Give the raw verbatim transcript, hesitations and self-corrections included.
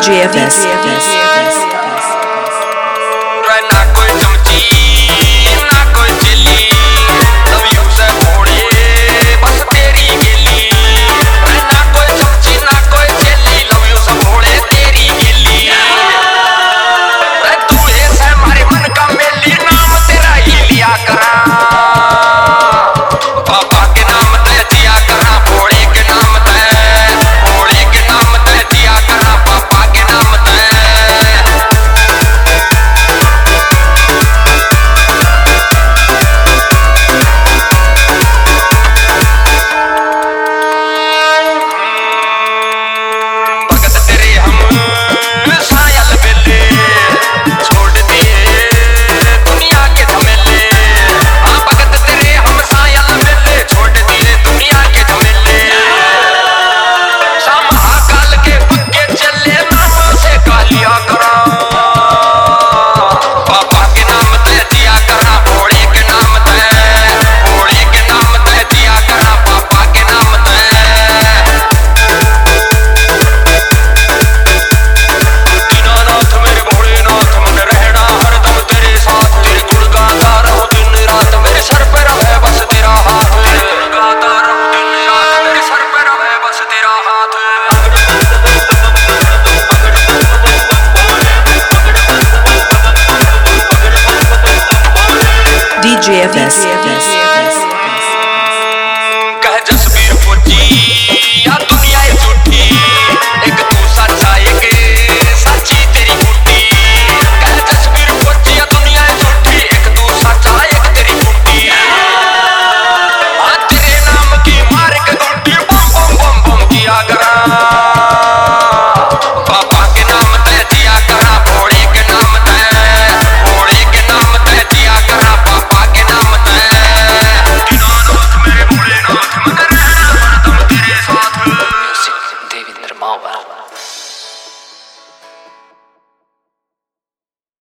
D J F S. ना कोई चमची ना कोई चेली, सब यूं से फोड़े बस तेरी गेली। ना कोई चमची ना कोई चेली, लव यू से फोड़े तेरी गेली। तू ऐसा हमारे मन का मेली, नाम तेरा ही लिया करा, पापा के नाम ते जिया करा, फोड़े के नाम ते, फोड़े के नाम ते जिया करा, पापा के नाम ते। D J F S. कह जसबीर फौजी या दुनिया है झूठी, एक तू सच्चा एक सच्ची तेरी फूटी। कह जसबीर फौजी या दुनिया है झूठी, एक तू सच्चा एक तेरी फूटी। हाँ तेरे नाम की मार के गुंडी बम बम बम बम किया करा, पापा के नाम ते जिया करा, फोड़े के नाम ते, फोड़े के नाम ते जिया करा, पापा के नाम ते। दीनानाथ मेरे भोलेनाथ, मन रहना हरदम तेरे साथ। म्यूजिक देवेंद्र मावा।